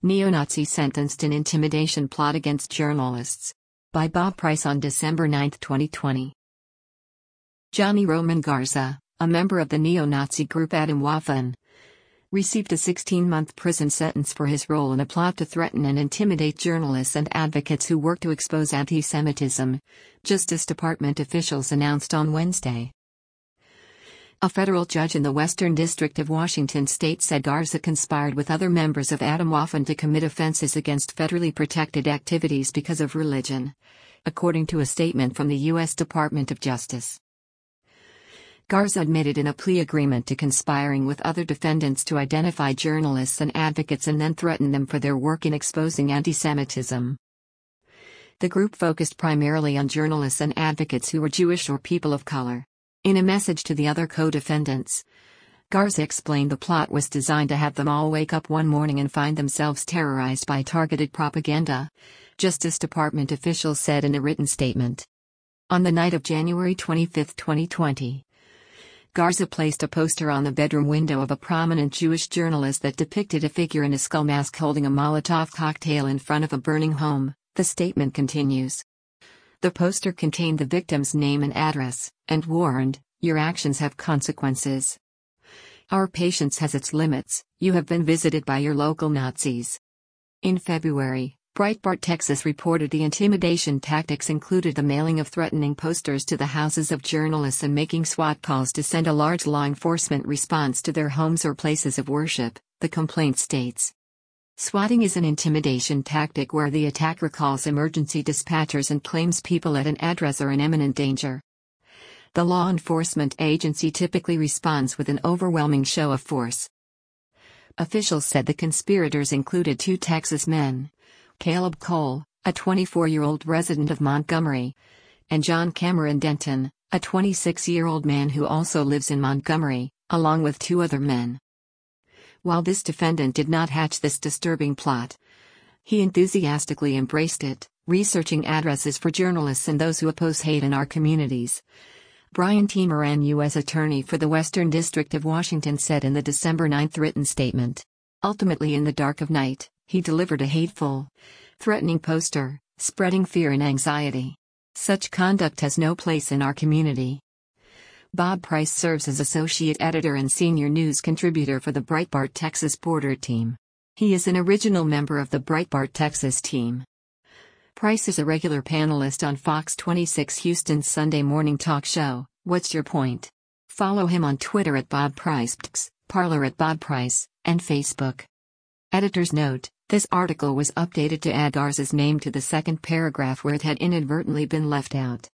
Neo-Nazi sentenced in intimidation plot against journalists. By Bob Price on December 9, 2020. Johnny Roman Garza, a member of the neo-Nazi group Atomwaffen, received a 16-month prison sentence for his role in a plot to threaten and intimidate journalists and advocates who work to expose anti-Semitism, Justice Department officials announced on Wednesday. A federal judge in the Western District of Washington state said Garza conspired with other members of Atomwaffen to commit offenses against federally protected activities because of religion, according to a statement from the U.S. Department of Justice. Garza admitted in a plea agreement to conspiring with other defendants to identify journalists and advocates and then threaten them for their work in exposing anti-Semitism. The group focused primarily on journalists and advocates who were Jewish or people of color. In a message to the other co-defendants, Garza explained the plot was designed to have them all wake up one morning and find themselves terrorized by targeted propaganda, Justice Department officials said in a written statement. On the night of January 25, 2020, Garza placed a poster on the bedroom window of a prominent Jewish journalist that depicted a figure in a skull mask holding a Molotov cocktail in front of a burning home, the statement continues. The poster contained the victim's name and address, and warned, "Your actions have consequences. Our patience has its limits, you have been visited by your local Nazis." In February, Breitbart Texas reported the intimidation tactics included the mailing of threatening posters to the houses of journalists and making SWAT calls to send a large law enforcement response to their homes or places of worship, the complaint states. Swatting is an intimidation tactic where the attacker calls emergency dispatchers and claims people at an address are in imminent danger. The law enforcement agency typically responds with an overwhelming show of force. Officials said the conspirators included two Texas men, Caleb Cole, a 24-year-old resident of Montgomery, and John Cameron Denton, a 26-year-old man who also lives in Montgomery, along with two other men. While this defendant did not hatch this disturbing plot, he enthusiastically embraced it, researching addresses for journalists and those who oppose hate in our communities. Brian T. Moran, U.S. Attorney for the Western District of Washington, said in the December 9 written statement. Ultimately, in the dark of night, he delivered a hateful, threatening poster, spreading fear and anxiety. Such conduct has no place in our community. Bob Price serves as associate editor and senior news contributor for the Breitbart Texas Border team. He is an original member of the Breitbart Texas team. Price is a regular panelist on Fox 26 Houston's Sunday morning talk show, What's Your Point? Follow him on Twitter at Bob Price, Parler at Bob Price, and Facebook. Editor's note: this article was updated to add Garza's name to the second paragraph where it had inadvertently been left out.